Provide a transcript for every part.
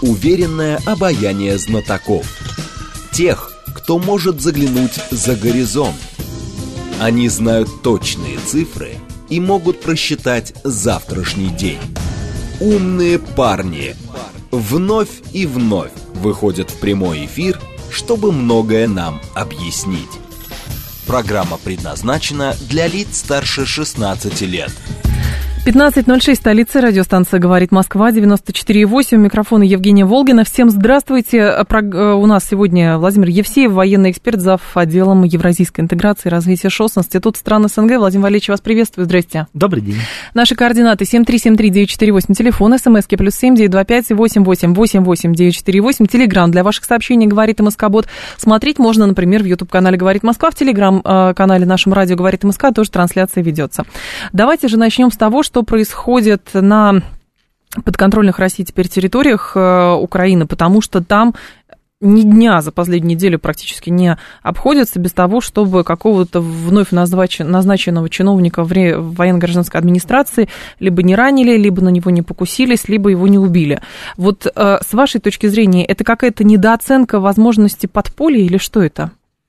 уверенное обаяние знатоков. Тех, кто может заглянуть за горизонт. Они знают точные цифры и могут просчитать завтрашний день. Умные парни вновь и вновь выходят в прямой эфир, чтобы многое нам объяснить. Программа предназначена для лиц старше 16 лет. 15:06, столица, радиостанция «Говорит Москва», 94,8, микрофон Евгения Волгина. Всем здравствуйте. У нас сегодня Владимир Евсеев, военный эксперт, зав. Отделом евразийской интеграции и развития ШОС, Институт стран СНГ. Владимир Валерьевич, вас приветствую, здрасте. Добрый день. Наши координаты 7373948, телефон, смски +7 925 88 88 948, телеграм для ваших сообщений «Говорит МСК-бот». Смотреть можно, например, в YouTube-канале «Говорит Москва», в телеграм-канале нашем радио «Говорит МСК» тоже трансляция ведется. Давайте же начнем с того, что происходит на подконтрольных России теперь территориях Украины, потому что там ни дня за последнюю неделю практически не обходится без того, чтобы какого-то вновь назначенного чиновника в военно-гражданской администрации либо не ранили, либо на него не покусились, либо его не убили. Вот с вашей точки зрения, это какая-то недооценка возможности подполья или что это?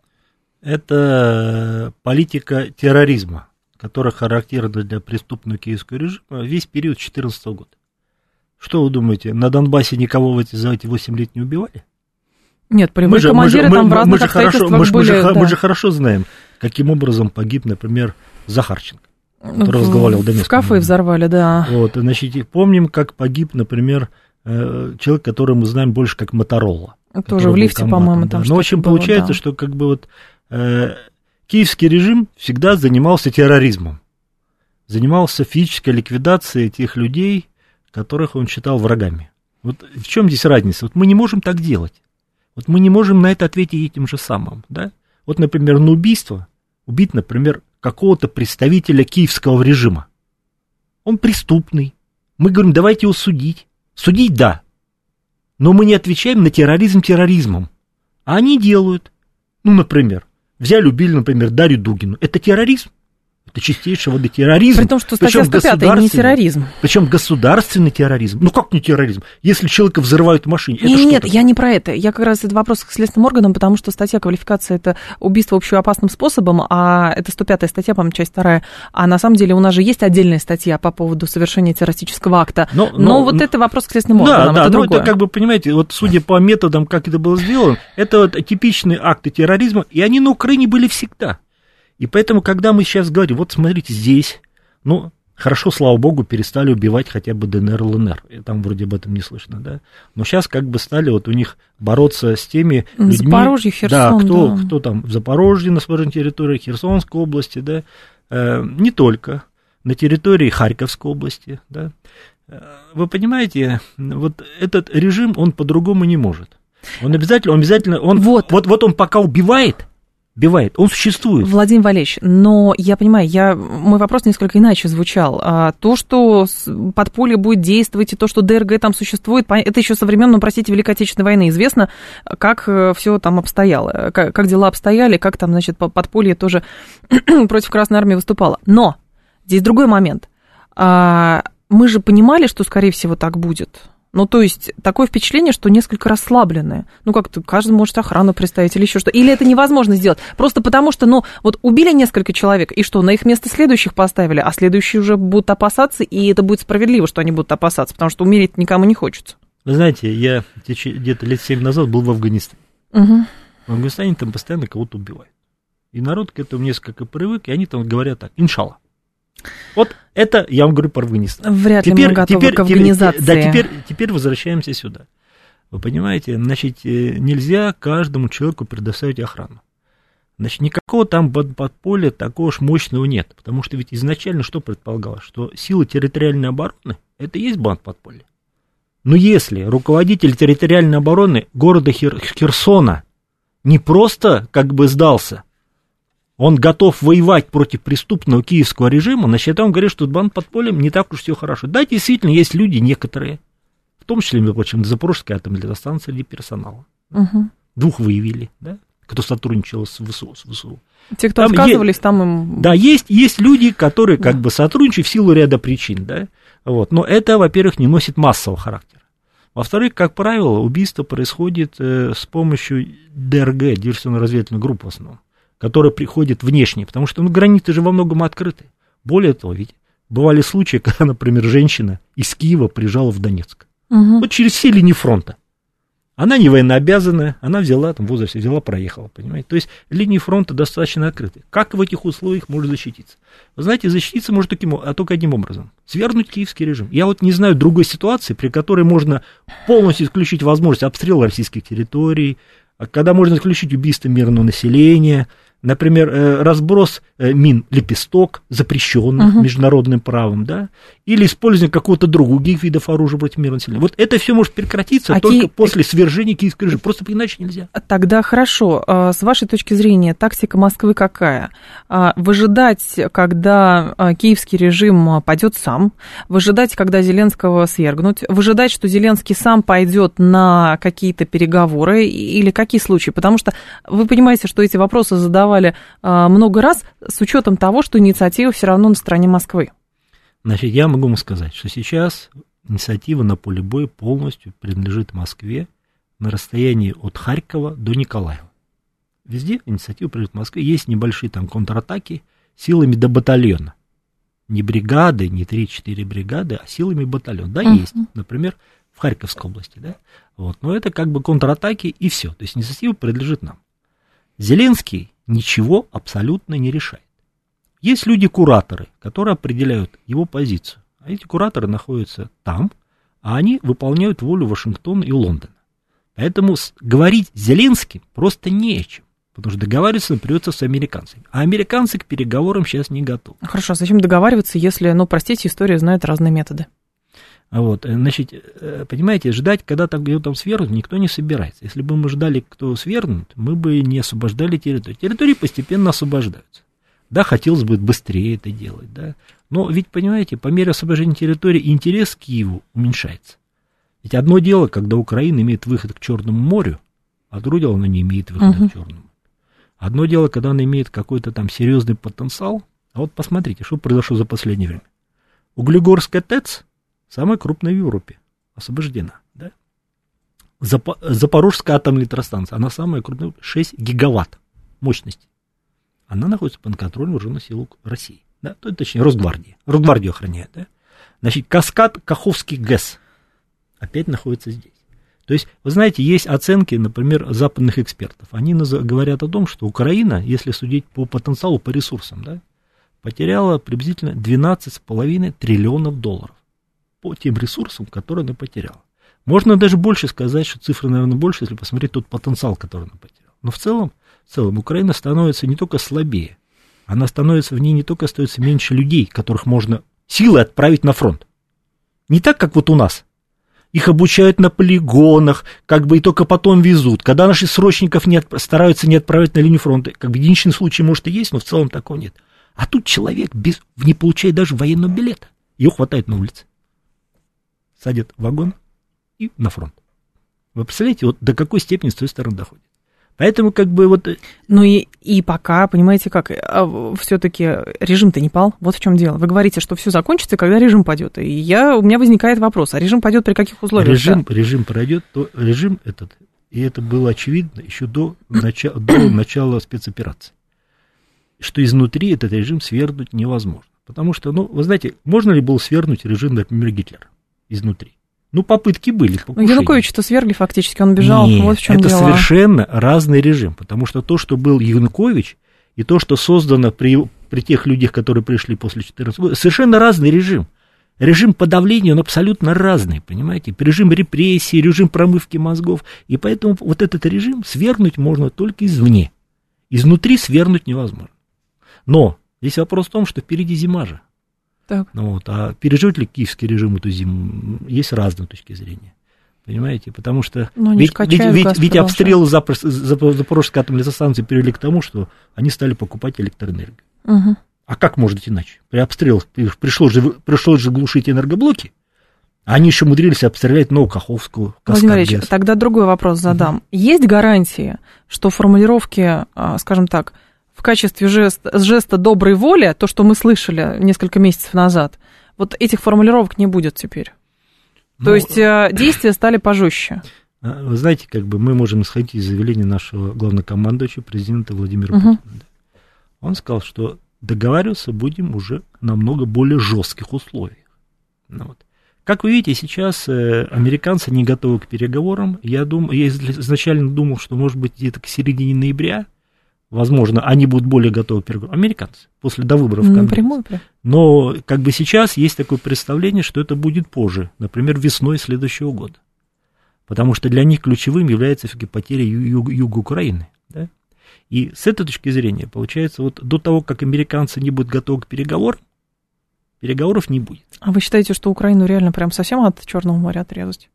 Это политика терроризма, которая характерна для преступного киевского режима весь период 2014 года. Что вы думаете, на Донбассе никого за эти 8 лет не убивали? Нет, командиры там в разных обстоятельствах были. Мы же хорошо знаем, каким образом погиб, например, Захарченко, который разговаривал в Донецке. В кафе взорвали, да. Вот, значит, помним, как погиб, например, человек, которого мы знаем больше как Моторолла. Тоже в лифте, по-моему, там. Но в общем, получается, что как бы вот... Киевский режим всегда занимался терроризмом, занимался физической ликвидацией тех людей, которых он считал врагами. Вот в чем здесь разница? Вот мы не можем так делать. Вот мы не можем на это ответить этим же самым. Да? Вот, например, на убийство, убить, например, какого-то представителя киевского режима. Он преступный. Мы говорим, давайте его судить. Судить, да. Но мы не отвечаем на терроризм терроризмом. А они делают. Ну, например, взяли, убили, например, Дарью Дугину. Это терроризм? Это чистейший воды терроризм. При том, что статья 105 не терроризм. Причем государственный терроризм. Ну как не терроризм? Если человека взрывают в машине, это Нет, что-то? Я не про это. Я как раз это вопрос к следственным органам, потому что статья квалификации — это убийство общеопасным способом, а это 105-я статья, по-моему, часть 2. А на самом деле у нас же есть отдельная статья по поводу совершения террористического акта. Но вот это вопрос к следственным органам. Да, это это как бы, понимаете, вот судя по методам, как это было сделано, это вот типичные акты терроризма, и они на Украине были всегда. И поэтому, когда мы сейчас говорим, вот смотрите, здесь, ну, хорошо, слава богу, перестали убивать хотя бы ДНР, ЛНР, и там вроде об этом не слышно, да, но сейчас как бы стали вот у них бороться с теми людьми, Запорожье, Херсон, да, кто там в Запорожье, на своей территории, Херсонской области, да, не только, на территории Харьковской области, да, вы понимаете, вот этот режим, он по-другому не может, он обязательно, вот он пока убивает, он существует. Владимир Валерьевич, но я понимаю, мой вопрос несколько иначе звучал. То, что подполье будет действовать, и то, что ДРГ там существует, это еще со времен, простите, Великой Отечественной войны известно, как все там обстояло, как дела обстояли, как там, значит, подполье тоже против Красной Армии выступало. Но здесь другой момент. Мы же понимали, что, скорее всего, так будет. Ну, то есть, такое впечатление, что несколько расслабленное. Ну, как-то каждый может охрану представить или еще что. Или это невозможно сделать. Просто потому что, вот убили несколько человек, и что, на их место следующих поставили, а следующие уже будут опасаться, и это будет справедливо, что они будут опасаться, потому что умереть никому не хочется. Вы знаете, я где-то лет 7 назад был в Афганистане. Угу. В Афганистане там постоянно кого-то убивают. И народ к этому несколько привык, и они там говорят так, иншалла. Вот это, я вам говорю, про Афганистан. Вряд ли мы готовы к афганизации. Да, теперь возвращаемся сюда. Вы понимаете, значит, нельзя каждому человеку предоставить охрану. Значит, никакого там подполья такого уж мощного нет. Потому что ведь изначально что предполагалось? Что силы территориальной обороны – это и есть банд подполья. Но если руководитель территориальной обороны города Херсона не просто как бы сдался, он готов воевать против преступного киевского режима, значит, он говорит, что банд подпольем не так уж все хорошо. Да, действительно, есть люди некоторые, в том числе, между прочим, Запорожская атомная электростанция среди персонала. Угу. 2 выявили, да, кто сотрудничал с ВСУ. Те, кто отказывались, там им... Да, есть люди, которые как бы сотрудничают в силу ряда причин, да, вот. Но это, во-первых, не носит массового характера. Во-вторых, как правило, убийство происходит с помощью ДРГ, диверсионно-разведывательной группы в основном, которая приходит внешне, потому что границы же во многом открыты. Более того, ведь бывали случаи, когда, например, женщина из Киева приезжала в Донецк. Вот через все линии фронта. Она не военнообязанная, она взяла, там, в возрасте взяла, проехала, понимаете? То есть линии фронта достаточно открыты. Как в этих условиях может защититься? Вы знаете, защититься может только одним образом. Свергнуть киевский режим. Я вот не знаю другой ситуации, при которой можно полностью исключить возможность обстрела российских территорий, когда можно исключить убийство мирного населения, например, разброс мин «Лепесток», запрещенных международным правом, да, или использование какого-то другого видов оружия против мирного населения. Вот это все может прекратиться только после свержения киевского режима. Просто иначе нельзя. Тогда хорошо. С вашей точки зрения, тактика Москвы какая? Выжидать, когда киевский режим падет сам, выжидать, когда Зеленского свергнуть, выжидать, что Зеленский сам пойдет на какие-то переговоры, или какие случаи? Потому что вы понимаете, что эти вопросы задавали много раз, с учетом того, что инициатива все равно на стороне Москвы. Значит, я могу вам сказать, что сейчас инициатива на поле боя полностью принадлежит Москве на расстоянии от Харькова до Николаева. Везде инициатива принадлежит Москве. Есть небольшие там контратаки силами до батальона. Не бригады, не 3-4 бригады, а силами батальона. Да, есть. Например, в Харьковской области. Да? Вот. Но это как бы контратаки и все. То есть инициатива принадлежит нам. Зеленский ничего абсолютно не решает. Есть люди-кураторы, которые определяют его позицию. А эти кураторы находятся там, а они выполняют волю Вашингтона и Лондона. Поэтому говорить с Зеленским просто не о чем. Потому что договариваться придется с американцами. А американцы к переговорам сейчас не готовы. Хорошо, а зачем договариваться, если, простите, история знает разные методы? Вот, значит, понимаете, ждать, когда его там свергнут, никто не собирается. Если бы мы ждали, кто свергнут, мы бы не освобождали территорию. Территории постепенно освобождаются. Да, хотелось бы быстрее это делать, да. Но ведь, понимаете, по мере освобождения территории интерес к Киеву уменьшается. Ведь одно дело, когда Украина имеет выход к Черному морю, а другое дело, она не имеет выхода к Черному морю. Одно дело, когда она имеет какой-то там серьезный потенциал. А вот посмотрите, что произошло за последнее время. Углегорская ТЭЦ, самая крупная в Европе, освобождена, да? Запорожская атомная электростанция, она самая крупная, 6 гигаватт мощности. Она находится под контролем вооруженных сил России, да? Точнее, Росгвардии. Росгвардию охраняет, да? Значит, Каскад Каховский ГЭС опять находится здесь. То есть, вы знаете, есть оценки, например, западных экспертов. Они говорят о том, что Украина, если судить по потенциалу, по ресурсам, да, потеряла приблизительно $12,5 триллионов по тем ресурсам, которые она потеряла. Можно даже больше сказать, что цифры, наверное, больше, если посмотреть тот потенциал, который она потеряла. Но в целом Украина становится не только слабее, в ней не только остается меньше людей, которых можно силой отправить на фронт. Не так, как вот у нас. Их обучают на полигонах, и только потом везут. Когда наших срочников стараются не отправить на линию фронта, единичный случай, может, и есть, но в целом такого нет. А тут человек не получает даже военного билета. Его хватает на улице. Садят в вагон и на фронт. Вы представляете, вот до какой степени с той стороны доходит. Поэтому Ну и пока, понимаете, все-таки режим-то не пал, вот в чем дело. Вы говорите, что все закончится, когда режим падет. И у меня возникает вопрос, а режим падет при каких условиях? Режим пройдет, то режим этот, и это было очевидно еще до начала спецоперации, что изнутри этот режим свергнуть невозможно. Потому что, вы знаете, можно ли было свергнуть режим, например, Гитлера изнутри? Попытки были. Януковича-то свергли фактически, он бежал. Нет, вот в чем это дело. совершенно разный режим, потому что то, что был Янукович, и то, что создано при тех людях, которые пришли после 2014 года, совершенно разный режим. Режим подавления, он абсолютно разный, понимаете? Режим репрессий, режим промывки мозгов. И поэтому вот этот режим свергнуть можно только извне. Изнутри свергнуть невозможно. Но здесь вопрос в том, что впереди зима же. Так. А переживет ли киевский режим эту зиму? Есть разные точки зрения. Понимаете? Потому что ведь обстрелы Запорожской атомной электростанции привели к тому, что они стали покупать электроэнергию. Угу. А как может иначе? При обстрелах пришлось же глушить энергоблоки, а они еще умудрились обстрелять Новокаховскую, Владимир Ильич, тогда другой вопрос задам. Есть гарантии, что формулировки, скажем так, в качестве жеста доброй воли, то, что мы слышали несколько месяцев назад, вот этих формулировок не будет теперь? То есть действия стали пожестче. Вы знаете, как бы мы можем исходить из заявления нашего главнокомандующего, президента Владимира Путина. Он сказал, что договариваться будем уже на намного более жестких условиях. Вот. Как вы видите, сейчас американцы не готовы к переговорам. Я изначально думал, что, может быть, где-то к середине ноября, возможно, они будут более готовы к переговорам. Американцы, после до выборов в Конгресс. Но как бы сейчас есть такое представление, что это будет позже, например, весной следующего года. Потому что для них ключевым является все-таки потеря юга Украины. Да? И с этой точки зрения, получается, вот до того, как американцы не будут готовы к переговорам, переговоров не будет. А вы считаете, что Украину реально прям совсем от Черного моря отрезать?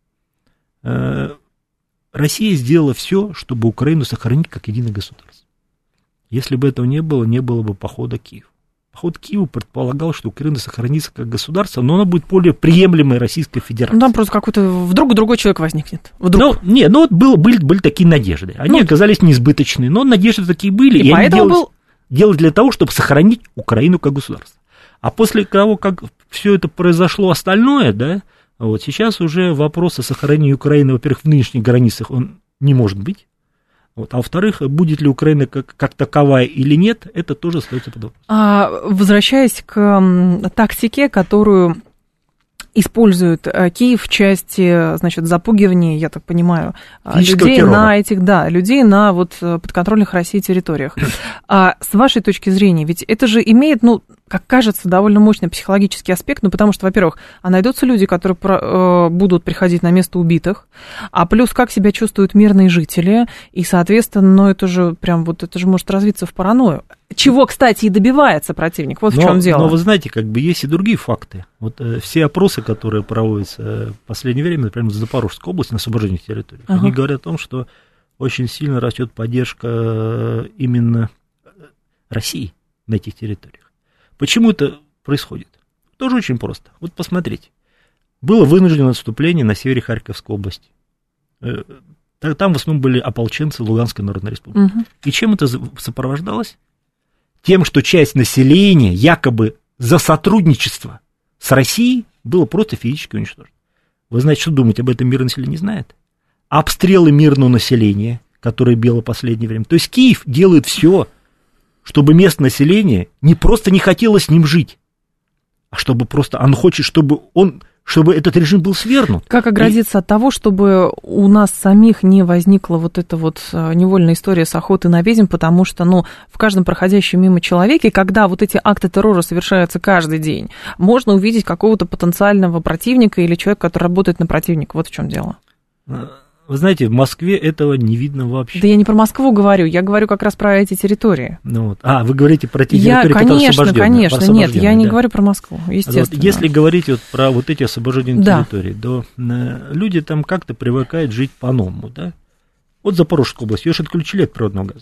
Россия сделала все, чтобы Украину сохранить как единое государство. Если бы этого не было бы похода к Киеву. Поход к Киеву предполагал, что Украина сохранится как государство, но она будет более приемлемой Российской Федерацией. Ну, там просто какой-то вдруг другой человек возникнет. Вдруг. Были такие надежды. Они оказались неизбыточные, но надежды такие были. И поэтому делали для того, чтобы сохранить Украину как государство. А после того, как все это произошло остальное, да, вот сейчас уже вопрос о сохранении Украины, во-первых, в нынешних границах он не может быть. Вот, а во-вторых, будет ли Украина как таковая или нет, это тоже остается под вопросом. Возвращаясь к тактике, которую использует Киев в части, значит, запугивания, я так понимаю, людей на вот подконтрольных России территориях. С вашей точки зрения, ведь это же имеет, как кажется, довольно мощный психологический аспект, потому что, во-первых, найдутся люди, которые будут приходить на место убитых, а плюс как себя чувствуют мирные жители, и, соответственно, это же может развиться в паранойю. Чего, кстати, и добивается противник, в чем дело. Но вы знаете, как бы есть и другие факты. Вот все опросы, которые проводятся в последнее время, например, в Запорожской области, на освобожденных территориях, они говорят о том, что очень сильно растет поддержка именно России на этих территориях. Почему это происходит? Тоже очень просто. Вот посмотрите. Было вынужденное отступление на севере Харьковской области. Там в основном были ополченцы Луганской Народной Республики. И чем это сопровождалось? Тем, что часть населения якобы за сотрудничество с Россией было просто физически уничтожено. Вы знаете, что думать об этом мирное население не знает? Обстрелы мирного населения, которое было в последнее время. То есть Киев делает все, чтобы местное население не просто не хотело с ним жить, а чтобы просто он хочет, чтобы этот режим был свергнут. Как оградиться от того, чтобы у нас самих не возникла вот эта вот невольная история с охотой на ведьм, потому что, в каждом проходящем мимо человеке, когда вот эти акты террора совершаются каждый день, можно увидеть какого-то потенциального противника или человека, который работает на противника. Вот в чем дело. Вы знаете, в Москве этого не видно вообще. Да я не про Москву говорю, я говорю как раз про эти территории. Вы говорите про те территории, которые освобождены. Конечно, нет, я не говорю про Москву, естественно. Если говорить про вот эти освобожденные территории, то люди там как-то привыкают жить по-новому, да? Вот Запорожская область, ее же отключили от природного газа.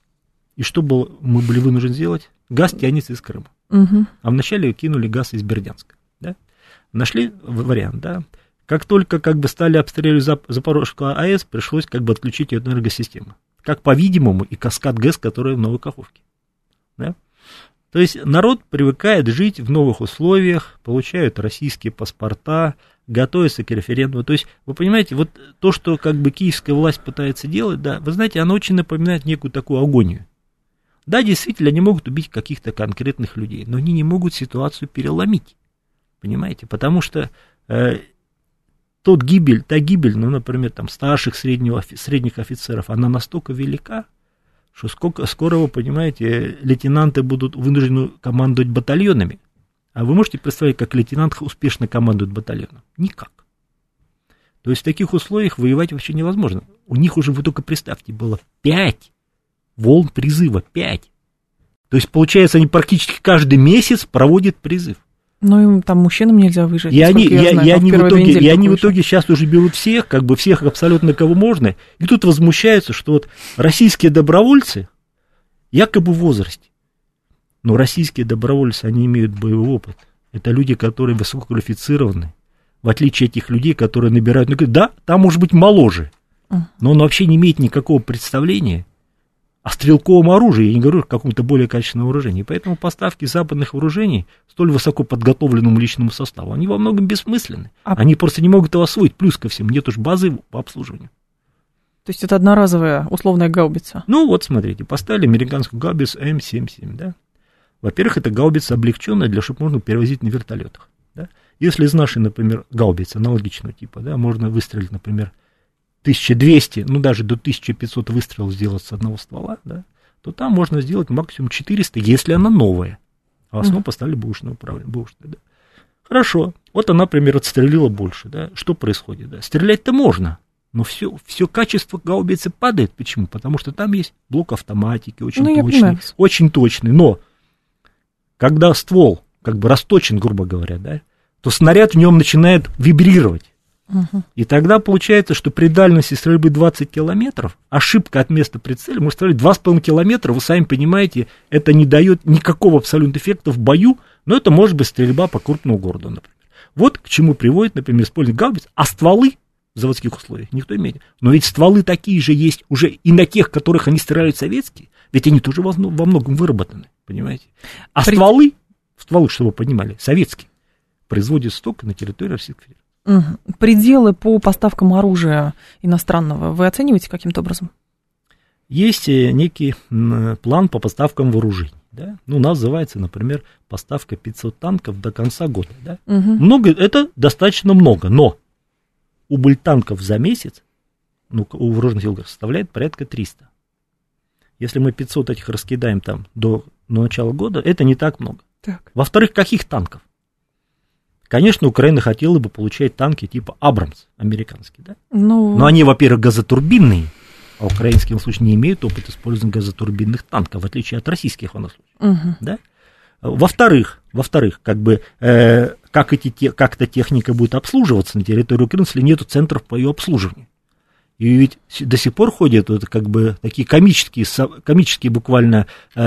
И что мы были вынуждены сделать? Газ тянется из Крыма. А вначале кинули газ из Бердянска, да? Нашли вариант, да? Как только стали обстреливать Запорожскую АЭС, пришлось отключить ее от энергосистемы. Как, по-видимому, и каскад ГЭС, который в Новой Каховке. Да? То есть народ привыкает жить в новых условиях, получают российские паспорта, готовятся к референдуму. То есть, вы понимаете, вот то, что киевская власть пытается делать, да, вы знаете, оно очень напоминает некую такую агонию. Да, действительно, они могут убить каких-то конкретных людей, но они не могут ситуацию переломить. Понимаете? Потому что та гибель, например, старших, средних офицеров, она настолько велика, что скоро, вы понимаете, лейтенанты будут вынуждены командовать батальонами. А вы можете представить, как лейтенант успешно командует батальоном? Никак. То есть в таких условиях воевать вообще невозможно. У них уже, вы только представьте, было 5 волн призыва, 5. То есть, получается, они практически каждый месяц проводят призыв. Им там мужчинам нельзя выжить. И они в итоге сейчас уже берут всех, всех абсолютно кого можно, и тут возмущаются, что вот российские добровольцы якобы в возрасте. Но российские добровольцы, они имеют боевой опыт. Это люди, которые высококвалифицированы, в отличие от тех людей, которые набирают. Да, там может быть моложе, но он вообще не имеет никакого представления о стрелковом оружии, я не говорю о каком-то более качественном вооружении. Поэтому поставки западных вооружений столь высоко подготовленному личному составу, они во многом бессмысленны. Они просто не могут его освоить. Плюс ко всему, нет уж базы по обслуживанию. То есть это одноразовая условная гаубица? Ну вот, смотрите, поставили американскую гаубицу М77, да. Во-первых, это гаубица облегченная, чтобы можно перевозить на вертолетах. Да? Если из нашей, например, гаубицы аналогичного типа, да, можно выстрелить, например, 1200, ну даже до 1500 выстрелов сделать с одного ствола, да, то там можно сделать максимум 400, если она новая. А в основном поставили бэушное управление. Да. Хорошо, вот она, например, отстрелила больше, да. Что происходит? Да? Стрелять-то можно, но все качество гаубицы падает. Почему? Потому что там есть блок автоматики, очень точный, но когда ствол как бы расточен, грубо говоря, да, то снаряд в нем начинает вибрировать. И тогда получается, что при дальности стрельбы 20 километров ошибка от места прицела, мы стрелять 2,5 километра, вы сами понимаете, это не дает никакого абсолютно эффекта в бою, но это может быть стрельба по крупному городу, например. Вот к чему приводит, например, использование гаубиц, а стволы в заводских условиях никто имеет. Но ведь стволы такие же есть уже и на тех, которых они стреляют советские, ведь они тоже во многом выработаны, понимаете. А стволы, чтобы вы понимали, советские, производятся только на территории Российской Федерации. Пределы по поставкам оружия иностранного вы оцениваете каким-то образом? Есть некий план по поставкам вооружений. Да? Ну, у нас называется, например, поставка 500 танков до конца года. Да? Много, это достаточно много, но убыль танков за месяц, ну, у вооруженных сил составляет порядка 300. Если мы 500 этих раскидаем там до начала года, это не так много. Так. Во-вторых, каких танков? Конечно, Украина хотела бы получать танки типа Абрамс, американские, да? Но они, во-первых, газотурбинные, а украинские, в случае, не имеют опыта использования газотурбинных танков, в отличие от российских, в данном случае, да? Во-вторых, как бы, как эта техника будет обслуживаться на территории Украины, если нет центров по ее обслуживанию. И ведь до сих пор ходят вот, как бы, такие комические буквально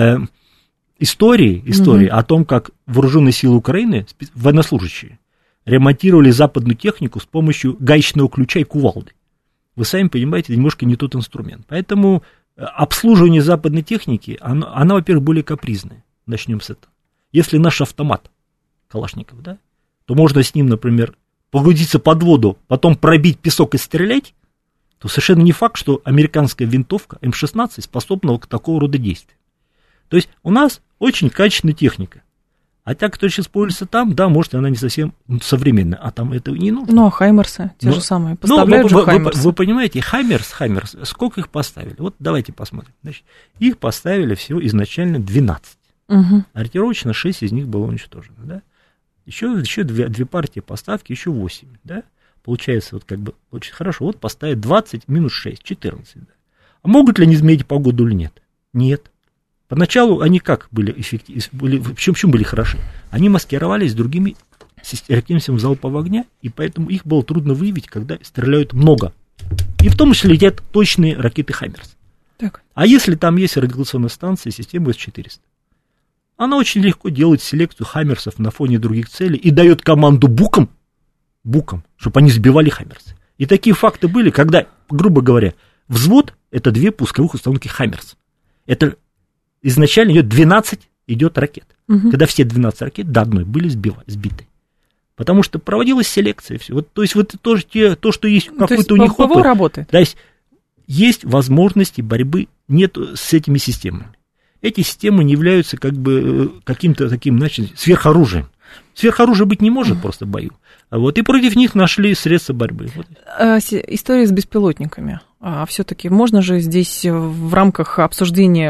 истории о том, как вооруженные силы Украины, военнослужащие, ремонтировали западную технику с помощью гаечного ключа и кувалды. Вы сами понимаете, это немножко не тот инструмент. Поэтому обслуживание западной техники, она, во-первых, более капризная. Начнем с этого. Если наш автомат Калашников, да, то можно с ним, например, погрузиться под воду, потом пробить песок и стрелять, то совершенно не факт, что американская винтовка М16 способна к такого рода действию. То есть у нас очень качественная техника. А та, которая сейчас используется там, да, может, она не совсем современная, а там этого не нужно. Ну, а Хаймерсы те же самые, поставляют же Хаймерсы. Вы понимаете, Хаймерс, сколько их поставили? Вот давайте посмотрим. Значит, их поставили всего изначально 12. Ориентировочно 6 из них было уничтожено, да? Еще две партии поставки, еще 8, да? Получается, вот как бы, очень хорошо, вот поставят 20 минус 6, 14, да? А могут ли они изменить погоду или нет? Нет. Поначалу они как были эффективны, в чем были хороши? Они маскировались другими реактивными залпового огня, и поэтому их было трудно выявить, когда стреляют много. И в том числе летят точные ракеты «Хаймерс». Так. А если там есть радиолокационная станция, система С-400, она очень легко делает селекцию «Хаймерсов» на фоне других целей и дает команду букам, чтобы они сбивали «Хаймерсы». И такие факты были, когда, грубо говоря, взвод – это 2 пусковых установки «Хаймерс». Это изначально идет 12 ракет. Когда все 12 ракет до одной были сбиты. Потому что проводилась селекция. Все. Вот, то есть вот тоже то, что есть какой-то у них опыт. Работает. То есть возможности борьбы нет с этими системами. Эти системы не являются как бы каким-то таким, значит, сверхоружием. Сверхоружия быть не может просто в бою. Вот, и против них нашли средства борьбы. Вот. История с беспилотниками. Все-таки можно же здесь в рамках обсуждения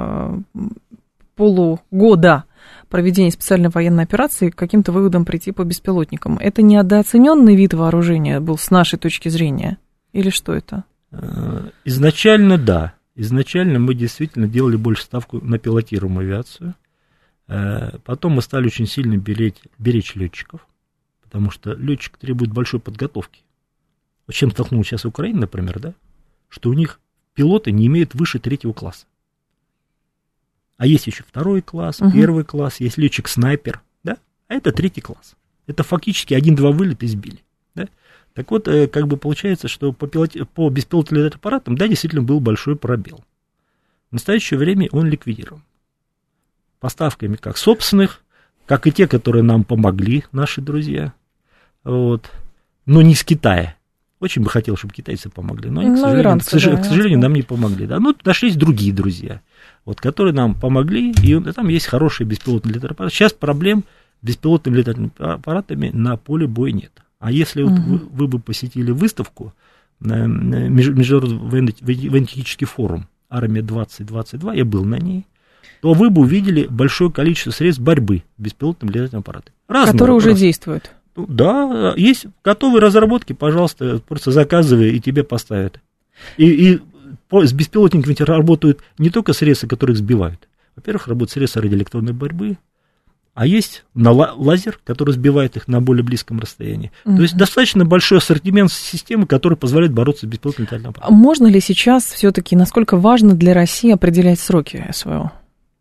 полугода проведения специальной военной операции к каким-то выводам прийти по беспилотникам? Это недооцененный вид вооружения был с нашей точки зрения? Или что это? Изначально да. Изначально мы действительно делали больше ставку на пилотируемую авиацию. Потом мы стали очень сильно беречь летчиков, потому что летчик требует большой подготовки. Вот чем столкнулась сейчас Украина, например, да, что у них пилоты не имеют выше 3 класса. А есть еще 2 класс, 1 класс, есть летчик-снайпер, да, а это 3 класс. Это фактически 1-2 вылета и сбили. Да? Так вот, как бы получается, что по беспилотным летательным аппаратам, да, действительно был большой пробел. В настоящее время он ликвидирован. Поставками как собственных, как и те, которые нам помогли, наши друзья, вот, но не из Китая. Очень бы хотел, чтобы китайцы помогли, но они, к сожалению, нам не помогли. Да. Ну, нашлись другие друзья, вот, которые нам помогли, и там есть хорошие беспилотные летательные аппараты. Сейчас проблем с беспилотными летательными аппаратами на поле боя нет. А если вот вы бы посетили выставку, Международный военно-технический форум «Армия-2022», я был на ней, то вы бы увидели большое количество средств борьбы с беспилотными летательными аппаратами. Которые уже действуют. Да, есть готовые разработки, пожалуйста, просто заказывай, и тебе поставят. И с беспилотниками работают не только средства, которые их сбивают. Во-первых, работают средства радиоэлектронной борьбы, а есть лазер, который сбивает их на более близком расстоянии. То есть достаточно большой ассортимент системы, который позволяет бороться с беспилотным летательным аппаратом. Можно ли сейчас все-таки, насколько важно для России определять сроки СВО?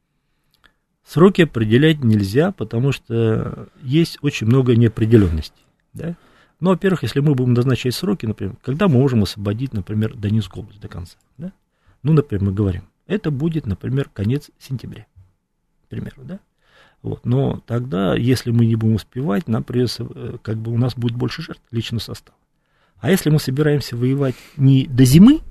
Сроки определять нельзя, потому что есть очень много неопределенностей. Да? Ну, во-первых, если мы будем назначать сроки, например, когда мы можем освободить, например, Донецкую область до конца. Да? Ну, например, мы говорим, это будет, например, конец сентября. К примеру, да? Вот. Но тогда, если мы не будем успевать, нам придется, как бы у нас будет больше жертв личного состава. А если мы собираемся воевать не до зимы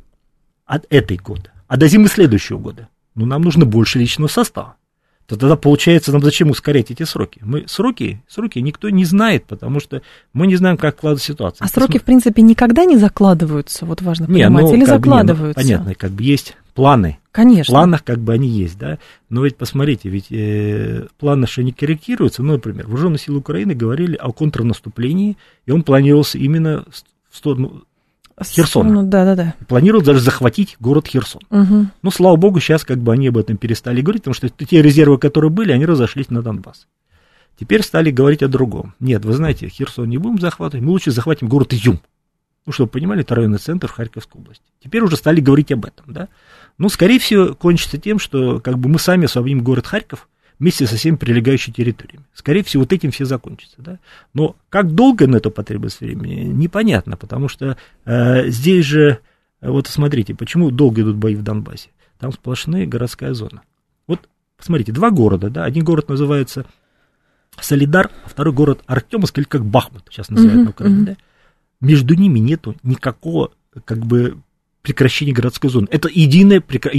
от этой года, а до зимы следующего года, ну, нам нужно больше личного состава. То тогда получается, нам зачем ускорять эти сроки? Сроки никто не знает, потому что мы не знаем, как складывается ситуация. А сроки, в принципе, никогда не закладываются, вот важно понимать, или закладываются? Понятно, как бы есть планы. Конечно. В планах как бы они есть, да. Но ведь посмотрите, ведь планы же не корректируются. Ну, например, вооруженные силы Украины говорили о контрнаступлении, и он планировался именно в сторону Херсона. Да. Планировал даже захватить город Херсон. Ну, слава богу, сейчас как бы они об этом перестали говорить, потому что те резервы, которые были, они разошлись на Донбасс. Теперь стали говорить о другом. Нет, вы знаете, Херсон не будем захватывать, мы лучше захватим город Изюм. Ну, чтобы вы понимали, это районный центр в Харьковской области. Теперь уже стали говорить об этом, да. Ну, скорее всего, кончится тем, что как бы мы сами освободим город Харьков вместе со всеми прилегающими территориями. Скорее всего, вот этим все закончится, да. Но как долго на это потребуется времени, непонятно, потому что здесь же, вот смотрите, почему долго идут бои в Донбассе. Там сплошная городская зона. Вот, посмотрите, два города, да, один город называется Солидар, а второй город Артемовск, или как Бахмут сейчас называют на Украине, да. Между ними нету никакого, как бы, прекращения городской зоны. Это единая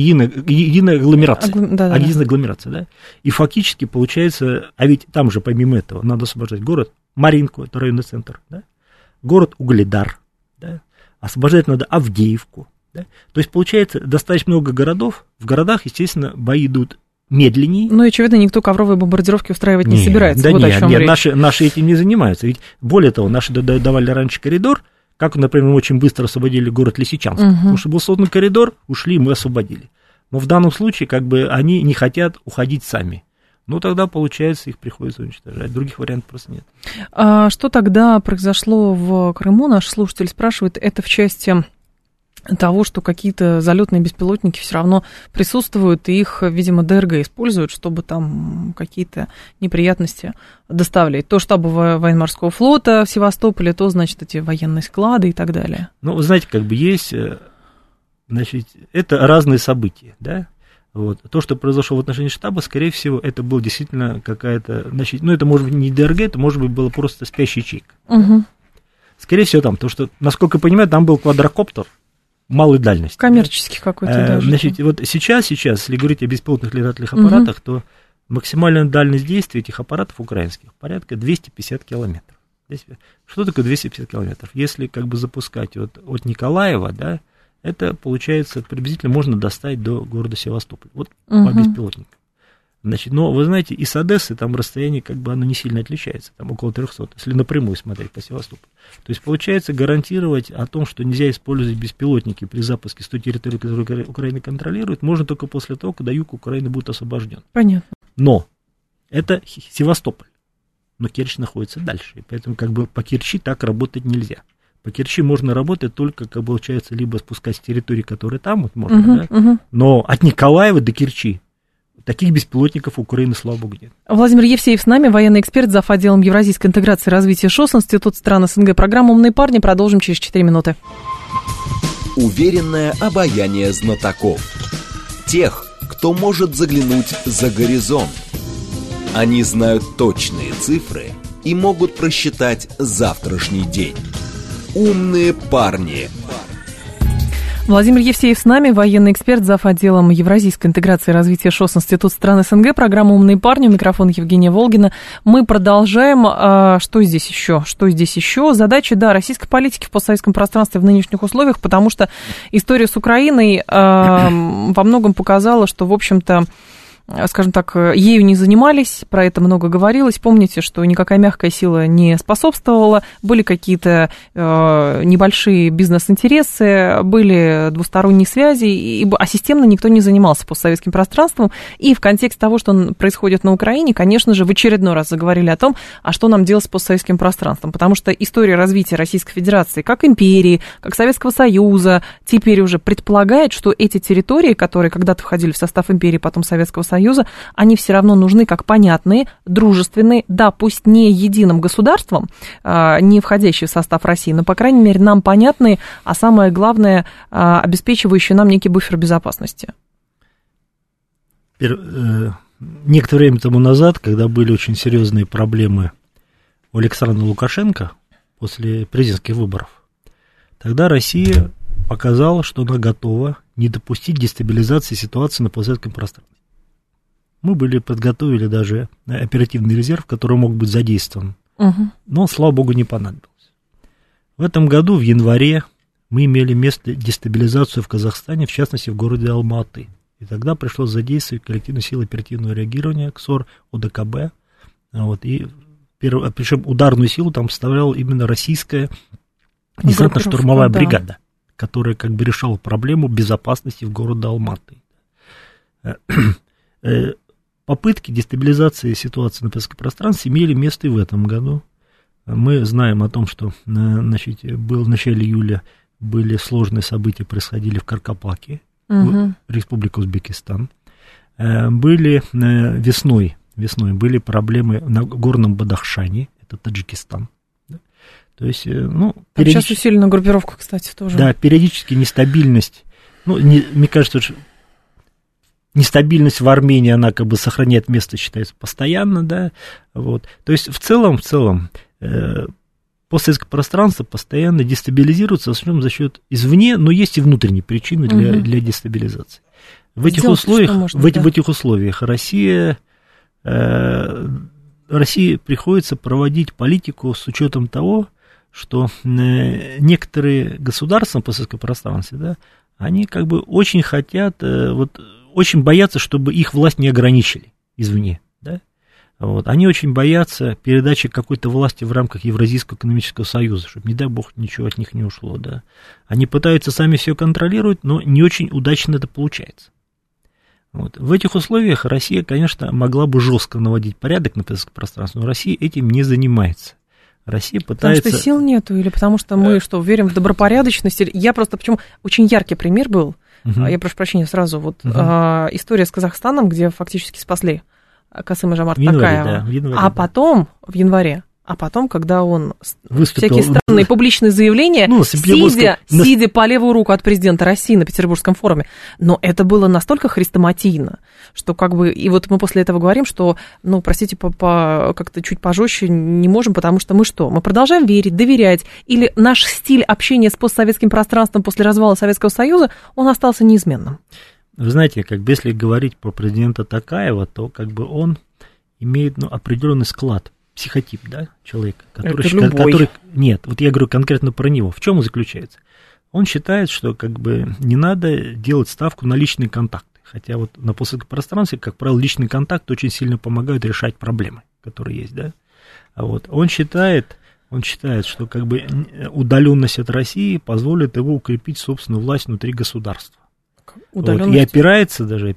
агломерация. Единая агломерация, да. И фактически получается, а ведь там же помимо этого надо освобождать город Маринку, это районный центр, да, город Угледар, да, освобождать надо Авдеевку, да. То есть получается достаточно много городов, в городах, естественно, бои идут медленнее. Ну, очевидно, никто ковровые бомбардировки устраивать не собирается. Да вот нет, наши этим не занимаются. Ведь, более того, наши давали раньше коридор, как, например, мы очень быстро освободили город Лисичанск. Потому что был создан коридор, ушли, мы освободили. Но в данном случае, как бы, они не хотят уходить сами. Ну, тогда, получается, их приходится уничтожать. Других вариантов просто нет. А что тогда произошло в Крыму? Наш слушатель спрашивает, это в части того, что какие-то залетные беспилотники все равно присутствуют, и их, видимо, ДРГ используют, чтобы там какие-то неприятности доставлять. То штабы военно-морского флота в Севастополе, то, значит, эти военные склады и так далее. Ну, вы знаете, как бы есть, значит, это разные события, да? Вот. То, что произошло в отношении штаба, скорее всего, это был действительно какая-то, значит, ну, это может быть не ДРГ, это может быть было просто спящий ячейка. Скорее всего, там, потому что, насколько я понимаю, там был квадрокоптер малой дальности. Коммерческий какой-то даже. Значит, вот сейчас, если говорить о беспилотных летательных аппаратах, то максимальная дальность действия этих аппаратов украинских порядка 250 километров. Что такое 250 километров? Если как бы запускать от Николаева, да, это получается приблизительно можно достать до города Севастополь. Вот по беспилотникам. Значит, но вы знаете, и с Одессы там расстояние как бы оно не сильно отличается, там около 300, если напрямую смотреть по Севастополю. То есть получается гарантировать о том, что нельзя использовать беспилотники при запуске с той территории, которую Украина контролирует, можно только после того, когда юг Украины будет освобожден. Понятно. Но это Севастополь, но Керчь находится дальше, и поэтому как бы по Керчи так работать нельзя. По Керчи можно работать только, как получается, либо спускать с территории, которая там, вот можно, да? Но от Николаева до Керчи таких беспилотников Украины, слава богу, нет. Владимир Евсеев с нами, военный эксперт, зав. Отделом евразийской интеграции и развития ШОС, Институт стран СНГ. Программа «Умные парни». Продолжим через 4 минуты. Уверенное обаяние знатоков. Тех, кто может заглянуть за горизонт. Они знают точные цифры и могут просчитать завтрашний день. Умные парни. Владимир Евсеев с нами, военный эксперт, зав. Отделом евразийской интеграции и развития ШОС Институт стран СНГ, программа «Умные парни», у микрофона Евгения Волгина. Мы продолжаем. Что здесь еще? Задачи, российской политики в постсоветском пространстве в нынешних условиях, потому что история с Украиной во многом показала, что, в общем-то, скажем так, ею не занимались, про это много говорилось. Помните, что никакая мягкая сила не способствовала, были какие-то небольшие бизнес-интересы, были двусторонние связи, а системно никто не занимался постсоветским пространством. И в контексте того, что происходит на Украине, конечно же, в очередной раз заговорили о том, а что нам делать с постсоветским пространством, потому что история развития Российской Федерации как империи, как Советского Союза, теперь уже предполагает, что эти территории, которые когда-то входили в состав империи, потом Советского Союза, они все равно нужны как понятные, дружественные, пусть не единым государством, не входящие в состав России, но, по крайней мере, нам понятные, а самое главное, обеспечивающие нам некий буфер безопасности. Некоторое время тому назад, когда были очень серьезные проблемы у Александра Лукашенко после президентских выборов, тогда Россия показала, что она готова не допустить дестабилизации ситуации на постсоветском пространстве. Мы подготовили даже оперативный резерв, который мог быть задействован, но, слава богу, не понадобилось. В этом году, в январе, мы имели дестабилизацию в Казахстане, в частности, в городе Алматы. И тогда пришлось задействовать коллективную силу оперативного реагирования, КСОР, ОДКБ. Причем ударную силу там составляла именно российская десантно-штурмовая бригада, которая как бы решала проблему безопасности в городе Алматы. Попытки дестабилизации ситуации на постсоветском пространстве имели место и в этом году. Мы знаем о том, что в начале июля были сложные события, происходили в Каркапаке, Республика Узбекистан. Были весной были проблемы на горном Бадахшане, это Таджикистан. То есть, сейчас усилена группировка, кстати, тоже. Да, периодически нестабильность. Мне кажется, что нестабильность в Армении, она как бы сохраняет место, считается, постоянно, да, вот. То есть, в целом, постсоветское пространство постоянно дестабилизируется, в основном за счет извне, но есть и внутренние причины для дестабилизации. В этих условиях России приходится проводить политику с учетом того, что некоторые государства на постсоветском пространстве, да, они как бы очень хотят, очень боятся, чтобы их власть не ограничили извне, да? Они очень боятся передачи какой-то власти в рамках Евразийского экономического союза, чтобы, не дай бог, ничего от них не ушло, да? Они пытаются сами все контролировать, но не очень удачно это получается. В этих условиях Россия, конечно, могла бы жестко наводить порядок на постсоветском пространстве, но Россия этим не занимается. Россия пытается... Потому что сил нету, или потому что мы верим в добропорядочность? Я просто, почему очень яркий пример был, я прошу прощения сразу, история с Казахстаном, где фактически спасли Касым-Жомарт Токаева, в январе, а потом, когда он всякие странные публичные заявления, сидя по левую руку от президента России на Петербургском форуме, но это было настолько хрестоматийно, что как бы, и вот мы после этого говорим, что, простите, как-то чуть пожестче не можем, потому что мы продолжаем верить, доверять, или наш стиль общения с постсоветским пространством после развала Советского Союза, он остался неизменным. Вы знаете, если говорить про президента Токаева, то как бы он имеет определенный склад, психотип, да, человека, который... Нет, я говорю конкретно про него. В чем он заключается? Он считает, что как бы не надо делать ставку на личные контакты. Хотя на постсоветском пространстве, как правило, личный контакт очень сильно помогает решать проблемы, которые есть, да. Он считает, что как бы удаленность от России позволит его укрепить собственную власть внутри государства. И опирается даже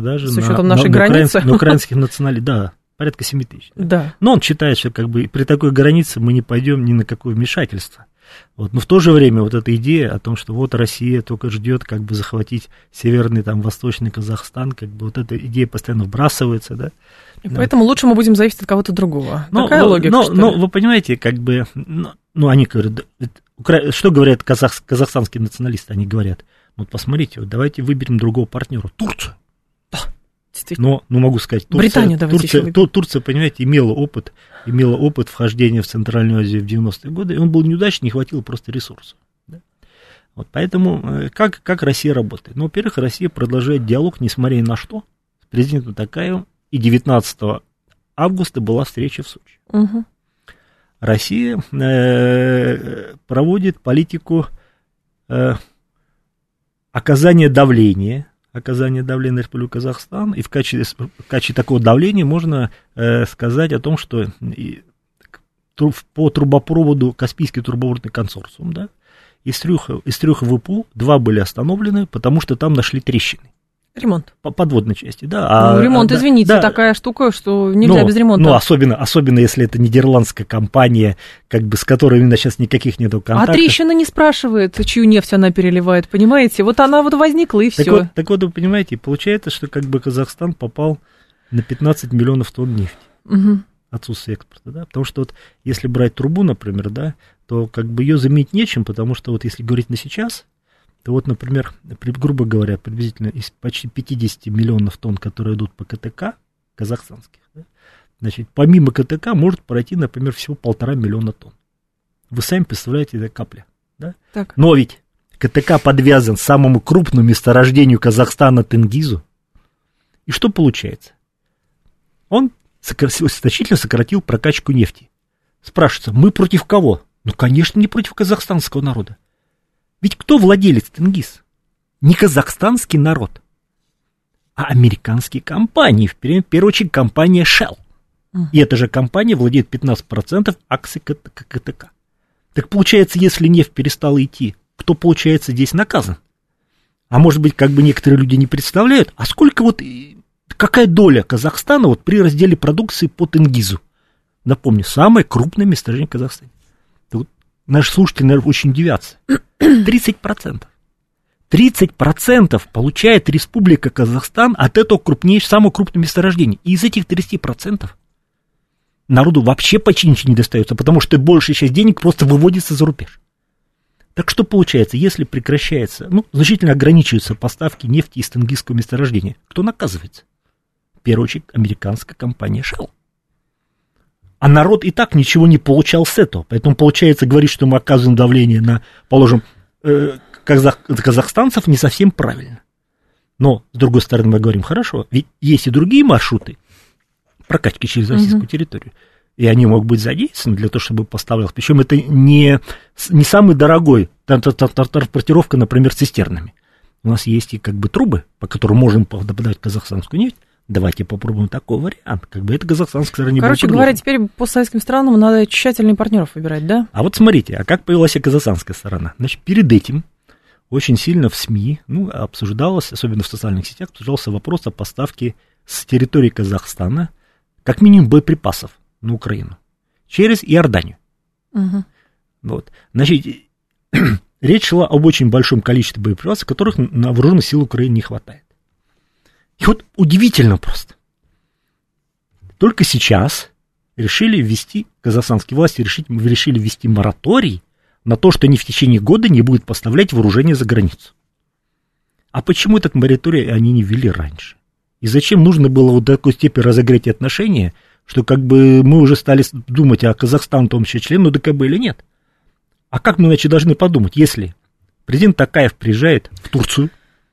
на украинских националистов, да, порядка 7 тысяч. Да. Но он считает, что как бы при такой границе мы не пойдем ни на какое вмешательство. Но в то же время эта идея о том, что Россия только ждет как бы захватить северный, восточный Казахстан, как бы эта идея постоянно вбрасывается, да. И поэтому лучше мы будем зависеть от кого-то другого. Такая логика, что ли? Вы понимаете, как бы, они говорят, что говорят казахстанские националисты, они говорят, Вот посмотрите, вот давайте выберем другого партнера. Турцию. Да, действительно. Но могу сказать, Турция, понимаете, имела опыт вхождения в Центральную Азию в 90-е годы, и он был неудачный, не хватило просто ресурсов. Да? Вот поэтому как Россия работает? Ну, во-первых, Россия продолжает диалог, несмотря ни на что, с президентом Токаевым, и 19 августа была встреча в Сочи. Угу. Россия проводит политику оказания давления на Республику Казахстан, и в качестве такого давления можно сказать о том, что по трубопроводу Каспийский трубопроводный консорциум, да, из трех ВПУ 2 были остановлены, потому что там нашли трещины. Ремонт. По подводной части, да. Ремонт, извините, да, такая штука, что нельзя без ремонта. Ну, особенно если это нидерландская компания, как бы с которой именно сейчас никаких нету контактов. А трещина не спрашивает, чью нефть она переливает, понимаете? Вот она вот возникла, и все. Так вот, вы понимаете, получается, что как бы Казахстан попал на 15 миллионов тонн нефти. Угу. Отсутствие экспорта, да, потому что вот если брать трубу, например, да, то как бы ее заменить нечем, потому что вот если говорить на сейчас, то вот, например, грубо говоря, приблизительно из почти 50 миллионов тонн, которые идут по КТК, казахстанских, да, значит, помимо КТК может пройти, например, всего 1,5 миллиона тонн. Вы сами представляете, это капля, да? Так. Но ведь КТК подвязан к самому крупному месторождению Казахстана Тенгизу. И что получается? Он значительно сократил прокачку нефти. Спрашивается, мы против кого? Ну, конечно, не против казахстанского народа. Ведь кто владелец Тенгиз? Не казахстанский народ, а американские компании, в первую очередь компания Shell. И эта же компания владеет 15% акций КТК. Так получается, если нефть перестала идти, кто, получается, здесь наказан? А может быть, как бы некоторые люди не представляют, а сколько вот, какая доля Казахстана вот при разделе продукции по Тенгизу? Напомню, самое крупное месторождение в Казахстане. Наши слушатели, наверное, очень удивятся. 30%. 30% получает Республика Казахстан от этого самого крупного месторождения. И из этих 30% народу вообще почти ничего не достается, потому что большая часть денег просто выводится за рубеж. Так что получается, если прекращается, значительно ограничиваются поставки нефти из тенгизского месторождения, кто наказывается? В первую очередь, американская компания Shell. А народ и так ничего не получал с этого. Поэтому, получается, говорить, что мы оказываем давление на, положим, казахстанцев, не совсем правильно. Но, с другой стороны, мы говорим, хорошо, ведь есть и другие маршруты прокачки через российскую территорию. И они могут быть задействованы для того, чтобы поставлять. Причем это не самый дорогой транспортировка, например, цистернами. У нас есть и как бы трубы, по которым можем подавать казахстанскую нефть. Давайте попробуем такой вариант. Как бы это казахстанская сторона не будет. Короче говоря, теперь по советским странам надо тщательно партнеров выбирать, да? А вот смотрите, а как появилась казахстанская сторона? Значит, перед этим очень сильно в СМИ, обсуждалось, особенно в социальных сетях, обсуждался вопрос о поставке с территории Казахстана как минимум боеприпасов на Украину через Иорданию. Угу. Вот. Значит, речь шла об очень большом количестве боеприпасов, которых на вооруженных сил Украины не хватает. И вот удивительно просто. Только сейчас казахстанские власти решили ввести мораторий на то, что они в течение года не будут поставлять вооружение за границу. А почему этот мораторий они не ввели раньше? И зачем нужно было вот до такой степени разогреть отношения, что как бы мы уже стали думать, а Казахстан том еще член ДКБ или нет? А как мы иначе должны подумать, если президент Токаев приезжает в Турцию,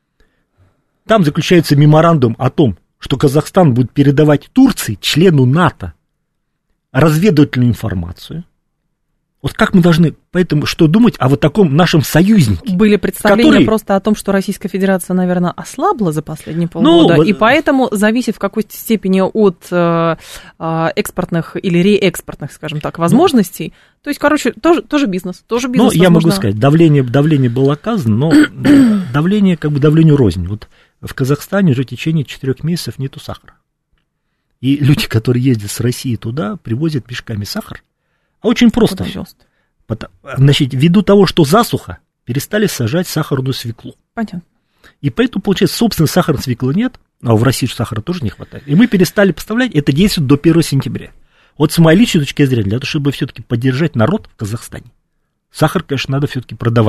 там заключается меморандум о том, что Казахстан будет передавать Турции, члену НАТО, разведывательную информацию. Вот как мы должны, поэтому, что думать о вот таком нашем союзнике? Были представления просто о том, что Российская Федерация, наверное, ослабла за последние полгода, и поэтому зависит в какой-то степени от экспортных или реэкспортных, скажем так, возможностей. То есть, короче, тоже бизнес, Ну, я могу сказать, давление было оказано, но давление, как бы давлению рознь. Вот в Казахстане уже в течение 4 месяцев нету сахара. И люди, которые ездят с России туда, привозят мешками сахар. А очень просто. Значит, ввиду того, что засуха, перестали сажать сахарную свеклу. Понятно. И поэтому, получается, собственно, сахарной свеклы нет, а в России сахара тоже не хватает. И мы перестали поставлять, это действует до 1 сентября. Вот с моей личной точки зрения, для того, чтобы все-таки поддержать народ в Казахстане, сахар, конечно, надо все-таки продавать им.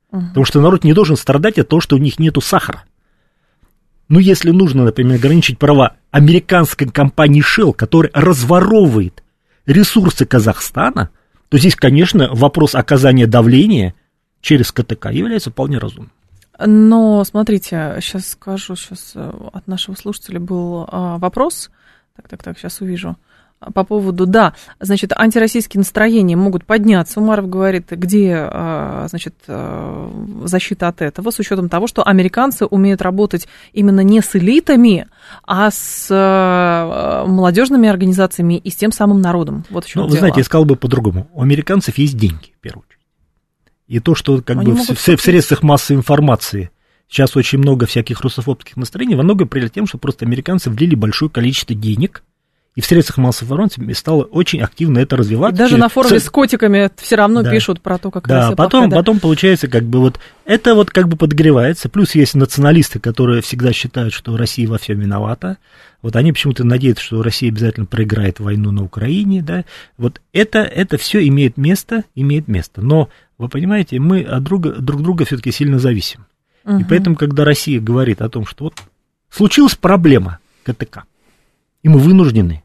Потому что народ не должен страдать от того, что у них нету сахара. Ну, если нужно, например, ограничить права американской компании Shell, которая разворовывает ресурсы Казахстана, то здесь, конечно, вопрос оказания давления через КТК является вполне разумным. Но, смотрите, сейчас скажу, от нашего слушателя был вопрос, так, сейчас увижу, по поводу, да, значит, антироссийские настроения могут подняться. Умаров говорит, где, значит, защита от этого, с учетом того, что американцы умеют работать именно не с элитами, а с молодежными организациями и с тем самым народом. Вот в чем дело. Вы знаете, я сказал бы по-другому. У американцев есть деньги, в первую очередь. И то, что как бы в средствах массовой информации сейчас очень много всяких русофобских настроений, во многом приводит к тем, что просто американцы влили большое количество денег, и в средствах массовой информации стало очень активно это развиваться. И даже на форуме с котиками все равно пишут про то, как Россия плохая. Потом получается, как бы вот это вот как бы подогревается. Плюс есть националисты, которые всегда считают, что Россия во всем виновата. Вот они почему-то надеются, что Россия обязательно проиграет войну на Украине, да. Вот это все имеет место. Но, вы понимаете, мы от друг друга все-таки сильно зависим. И поэтому, когда Россия говорит о том, что вот случилась проблема КТК, и мы вынуждены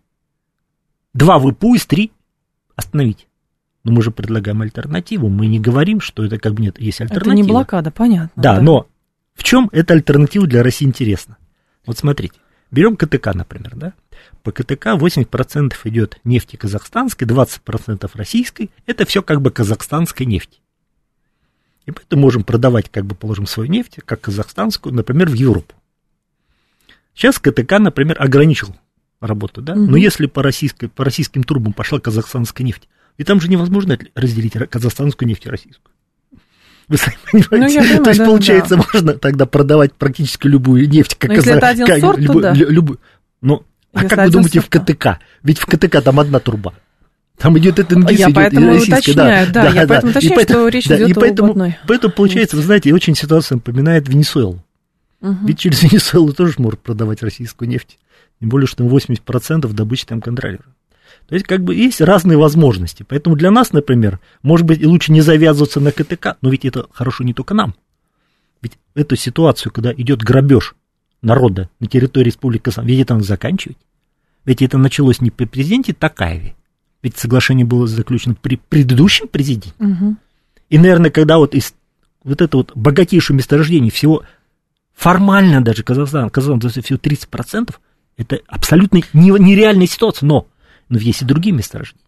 2 ВПУ из 3 остановить. Но мы же предлагаем альтернативу. Мы не говорим, что это как бы нет, есть альтернатива. Это не блокада, понятно. Да, но в чем эта альтернатива для России интересна? Вот смотрите, берем КТК, например, да? По КТК 80% идет нефти казахстанской, 20% российской. Это все как бы казахстанская нефть. И поэтому можем продавать, как бы положим, свою нефть, как казахстанскую, например, в Европу. Сейчас КТК, например, ограничил работу, да? Но если по российским трубам пошла казахстанская нефть, и там же невозможно разделить казахстанскую нефть и российскую. Вы сами понимаете? То есть, получается, можно тогда продавать практически любую нефть, как любую. Но, а как вы думаете в КТК? Ведь в КТК там одна труба. Там идет этот НГИС, я поэтому уточняю, я поэтому уточняю, что речь идет об одной. Поэтому, получается, вы знаете, очень ситуация напоминает Венесуэлу. Ведь через Венесуэлу тоже может продавать российскую нефть. Тем более, что там 80% добычи там контролируют. То есть, как бы, есть разные возможности. Поэтому для нас, например, может быть, и лучше не завязываться на КТК, но ведь это хорошо не только нам. Ведь эту ситуацию, когда идет грабеж народа на территории Республики Казахстан, ведь это надо заканчивать. Ведь это началось не при президенте Токаеве, ведь соглашение было заключено при предыдущем президенте. И, наверное, когда вот из вот это вот богатейшее месторождение всего, формально даже Казахстан всего 30%, это абсолютно нереальная ситуация, но есть и другие месторождения.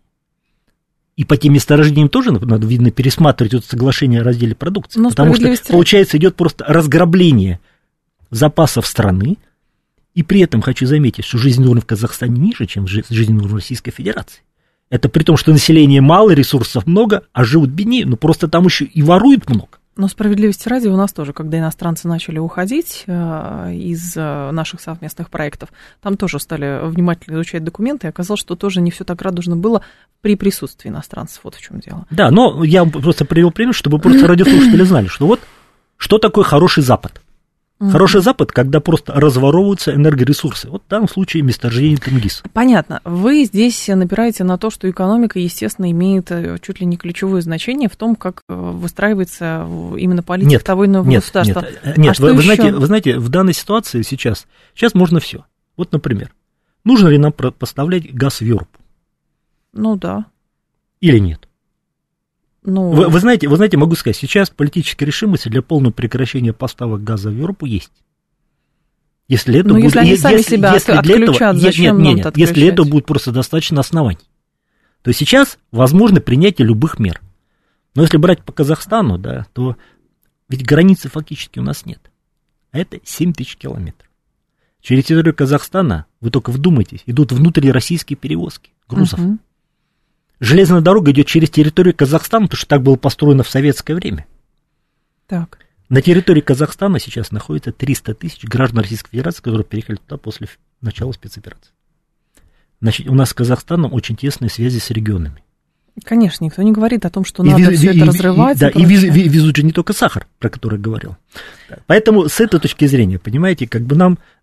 И по тем месторождениям тоже надо, видно, пересматривать это соглашение о разделе продукции. Потому что, получается, идет просто разграбление запасов страны, и при этом хочу заметить, что жизненный уровень в Казахстане ниже, чем жизненный уровень Российской Федерации. Это при том, что населения мало, ресурсов много, а живут беднее, но просто там еще и воруют много. Но справедливости ради у нас тоже, когда иностранцы начали уходить из наших совместных проектов, там тоже стали внимательно изучать документы, и оказалось, что тоже не все так радужно было при присутствии иностранцев. Вот в чем дело. Да, но я просто привел пример, чтобы просто радиослушатели знали, что вот что такое хороший Запад. Хороший Запад, когда просто разворовываются энергоресурсы. Вот в данном случае месторождение Тенгиз. Понятно. Вы здесь напираете на то, что экономика, естественно, имеет чуть ли не ключевое значение в том, как выстраивается именно политика того или иного государства. Нет, вы знаете, в данной ситуации сейчас можно все. Вот, например, нужно ли нам поставлять газ в Европу? Ну да. Или нет? Вы знаете, могу сказать, сейчас политическая решимость для полного прекращения поставок газа в Европу есть. Если это будет, если они сами себя отключат, зачем нам это отключать? Если это будет просто достаточно оснований. То есть сейчас возможно принятие любых мер. Но если брать по Казахстану, да, то ведь границы фактически у нас нет. А это 7 тысяч километров. Через территорию Казахстана, вы только вдумайтесь, идут внутрироссийские перевозки грузов. Железная дорога идет через территорию Казахстана, потому что так было построено в советское время. Так. На территории Казахстана сейчас находится 300 тысяч граждан Российской Федерации, которые переехали туда после начала спецоперации. Значит, у нас с Казахстаном очень тесные связи с регионами. Конечно, никто не говорит о том, что надо все это разрывать. И везут же не только сахар, про который я говорил. Поэтому с этой точки зрения, понимаете, как бы нам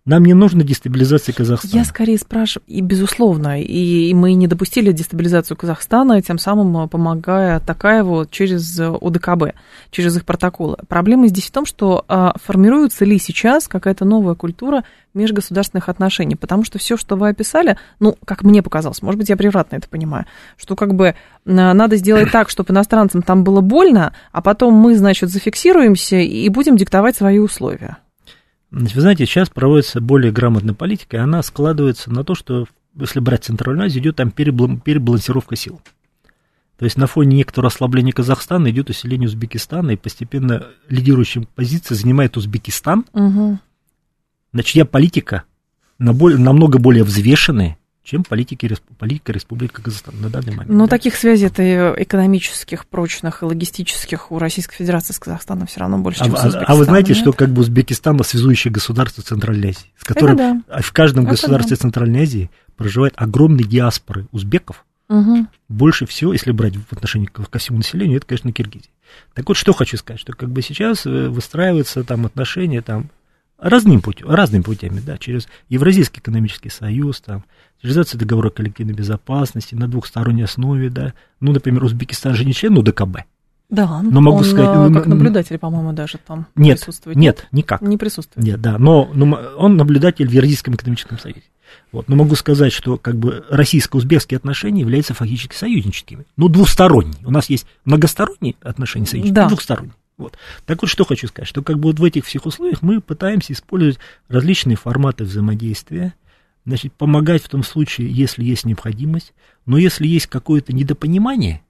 Нам не нужна дестабилизация Казахстана. Я скорее спрашиваю, и безусловно, и мы не допустили дестабилизацию Казахстана, тем самым помогая Токаеву через ОДКБ, через их протоколы. Проблема здесь в том, что формируется ли сейчас какая-то новая культура межгосударственных отношений, потому что все, что вы описали, ну, как мне показалось, может быть, я превратно это понимаю, что как бы надо сделать так, чтобы иностранцам там было больно, а потом мы, значит, зафиксируемся и будем диктовать свои условия. Вы знаете, сейчас проводится более грамотная политика, и она складывается на то, что, если брать Центральную Азию, идет там перебалансировка сил. То есть на фоне некоторого ослабления Казахстана идет усиление Узбекистана, и постепенно лидирующие позиции занимает Узбекистан. Угу. Значит, чья политика намного более взвешенная, чем политика Республики Казахстан на данный момент. Но таких связей экономических, прочных и логистических у Российской Федерации с Казахстаном все равно больше, чем с Узбекистаном. А вы знаете, что как бы Узбекистан — связующее государство Центральной Азии, с которым в каждом государстве Центральной Азии проживает огромные диаспоры узбеков. Угу. Больше всего, если брать в отношении ко всему населению, это, конечно, Киргизия. Так вот, что хочу сказать, что как бы сейчас выстраиваются там отношения там разными путями, да, через Евразийский экономический союз, там, реализацию договора о коллективной безопасности на двухсторонней основе, да. Ну, например, Узбекистан же не член УДКБ. Да, но могу он сказать, как наблюдатель, по-моему, даже там присутствует. Нет, никак. Не присутствует. Нет, да, но он наблюдатель в Евразийском экономическом союзе. Вот. Но могу сказать, что как бы российско-узбекские отношения являются фактически союзническими. Ну, двусторонние. У нас есть многосторонние отношения союзнические, да. Двухсторонние. Вот. Так вот, что хочу сказать, что как бы вот в этих всех условиях мы пытаемся использовать различные форматы взаимодействия, значит, помогать в том случае, если есть необходимость, но если есть какое-то недопонимание,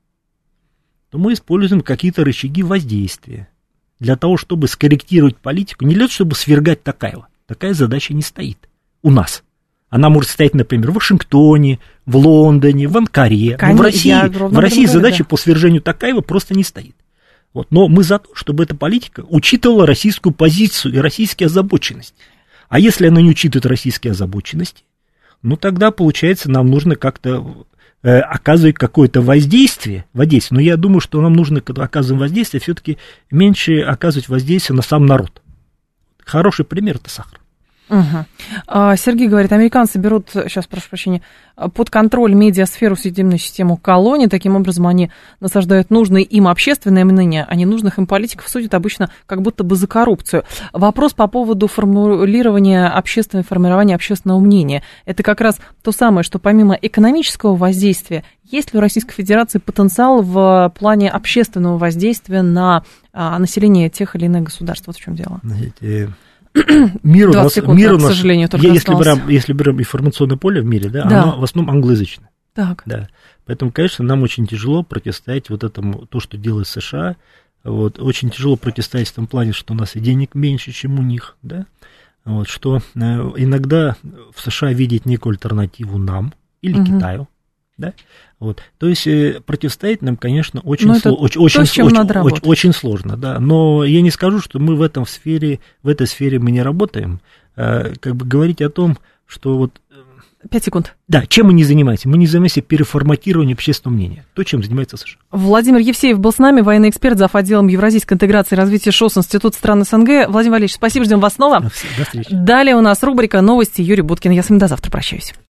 то мы используем какие-то рычаги воздействия для того, чтобы скорректировать политику, не для того, чтобы свергать Токаева. Такая задача не стоит у нас. Она может стоять, например, в Вашингтоне, в Лондоне, в Анкаре. Но в России задача по свержению Токаева просто не стоит. Вот. Но мы за то, чтобы эта политика учитывала российскую позицию и российские озабоченности. А если она не учитывает российские озабоченности, ну тогда, получается, нам нужно как-то оказывать какое-то воздействие. Но я думаю, что нам нужно, когда оказываем воздействие, все-таки меньше оказывать воздействие на сам народ. Хороший пример – это сахар. Угу. Сергей говорит, американцы берут, сейчас прошу прощения, под контроль медиасферу, судебную систему колонии, таким образом они насаждают нужное им общественное мнение, а ненужных им политиков судят обычно как будто бы за коррупцию. Вопрос по поводу формирования общественного мнения. Это как раз то самое, что помимо экономического воздействия, есть ли у Российской Федерации потенциал в плане общественного воздействия на население тех или иных государств? Вот в чем дело. Мир у нас, к сожалению, только если берем информационное поле в мире, да, оно в основном англоязычное. Так. Да. Поэтому, конечно, нам очень тяжело противостоять вот этому, то, что делает США. Вот, очень тяжело противостоять в том плане, что у нас и денег меньше, чем у них, да. Вот, что иногда в США видеть некую альтернативу нам или Китаю. Да? Вот. То есть противостоять нам, конечно, очень сложно, да. Но я не скажу, что мы в этой сфере мы не работаем. Как бы говорить о том, что вот 5 секунд. Да, чем мы не занимаемся? Мы не занимаемся переформатированием общественного мнения. То, чем занимается США. Владимир Евсеев был с нами, военный эксперт, зав. Отделом евразийской интеграции и развития ШОС Института стран СНГ. Владимир Валерьевич, спасибо, ждем вас снова. До встречи. Далее у нас рубрика «Новости». Юрий Буткин. Я с вами до завтра прощаюсь.